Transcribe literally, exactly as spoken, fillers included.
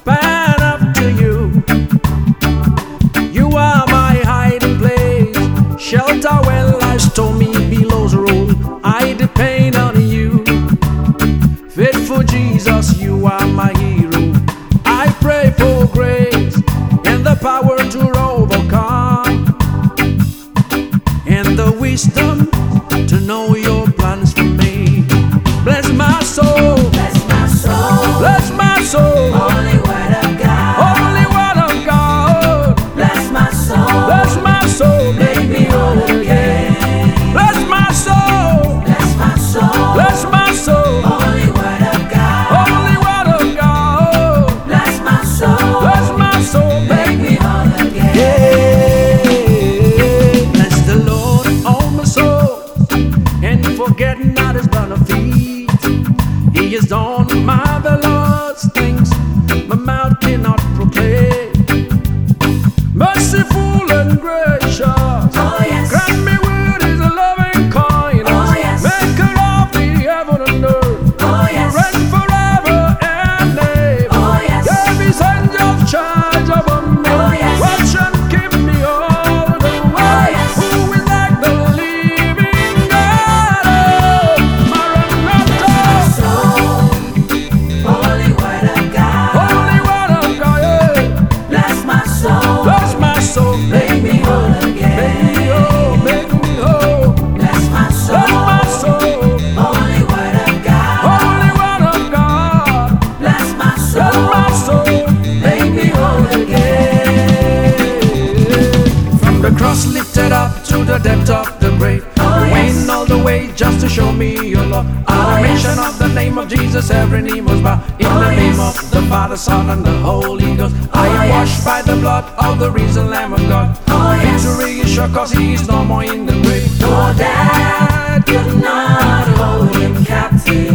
fan up to you. You are my hiding place, shelter when life's told me billows roll. I depend on you, faithful Jesus, you are my hero. I pray for grace and the power to overcome, and the wisdom to know your plans for me. Bless my soul, Bless my soul, bless my soul, Holy Word of God. Holy Word of God. Bless my soul, Bless my soul, make me whole again. bless my soul, Bless my soul, bless my soul, Holy Word of God. Holy Word of God. Bless my soul, Bless my soul, make me whole again. yeah. Bless the Lord, all my soul, and forget not his benefit. He has done marvelous things my mouth cannot proclaim. Merciful and gracious, Oh yes, grant me with his loving kindness. Oh, yes. Maker of the heaven and earth, oh yes, reign forever and ever. oh yes, Gave his angels charge over me. Oh, yes. Watch and keep me all the way. Oh, yes. Who is like the living God? Oh, Maranatha. soul, Holy Word of God. Holy Word of God, yeah. Bless my soul, Bless my soul, make me whole again. make me whole, make me whole. Bless my Bless soul, my soul, Holy Word of God. Holy Word of God. Bless my Bless soul, my soul, make me whole again. from the cross lifted up to the depth of the grave. Oh, You yes. went all the way just to show me your love. At the yes. mention of the name of Jesus, every knee must bow. In Oh, the name yes. of the Father, Son, and the Holy Ghost. I Oh, am yes. washed by the blood of the risen Lamb of God. Oh, yes. Victory is sure, cause he is no more in the grave. For that could not hold him captive.